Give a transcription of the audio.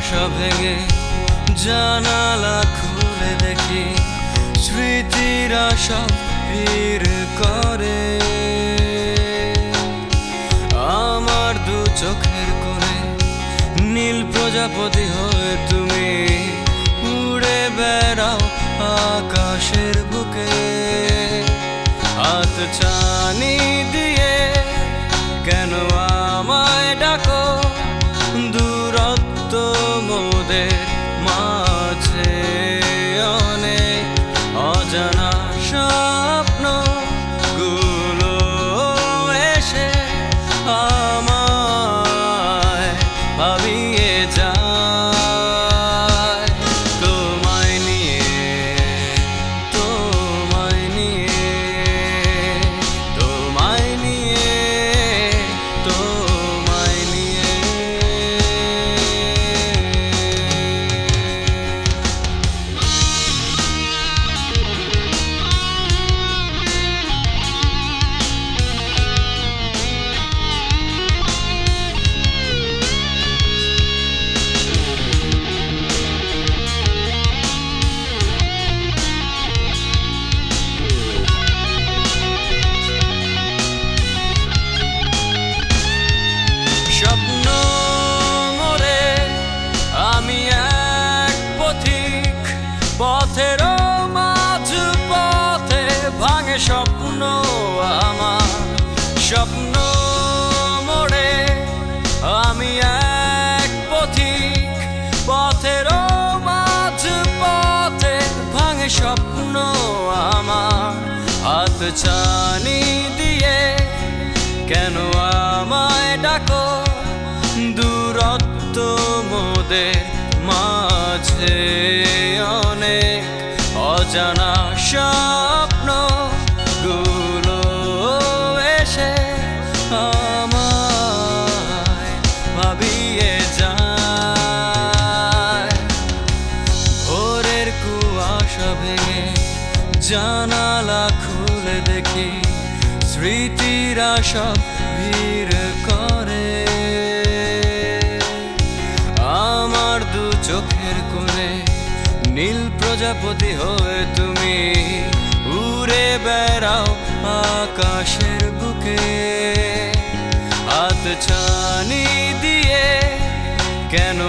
আশা ভেঙে জানালা খুলে দেখি স্মৃতিরা সব ভিড় করে আমার দু চোখের কোণে। নীল প্রজাপতি হয়ে তুমি উড়ে বেড়াও আকাশের বুকে। হাত ছানি দিয়ে কেন আমায় ডাকো, দূরত্ব মোদের মাঝে অনেক অজানা স্বপ্ন গুলো এসে আমায় ভাবিয়ে যায়। তোমায় নিয়ে, তোমায় নিয়ে, তোমায় নিয়ে, তোমায় নিয়ে। স্বপ্ন মোরে আমি এক পথিক, পথের মাঝ পথে ভাঙে স্বপ্ন আমার। স্বপ্ন মোরে আমি এক পথিক, পথের মাঝ পথে ভাঙে স্বপ্ন আমার। হাত ছানি দিয়ে কেন আমায় ডাকো, দূরত্ব মোদের মাঝে অনেক অজানা স্বপ্ন গুলো এসে আমায় ভাবিয়ে যায়। ভোরের কুয়াশা ভেঙে জানালা খুলে দেখি স্মৃতিরা সব ভিড় করে আমার দু চোখের কোণে। নীল প্রজাপতি হয়ে তুমি উড়ে বেড়াও আকাশের বুকে। হাত ছানি দিয়ে কেন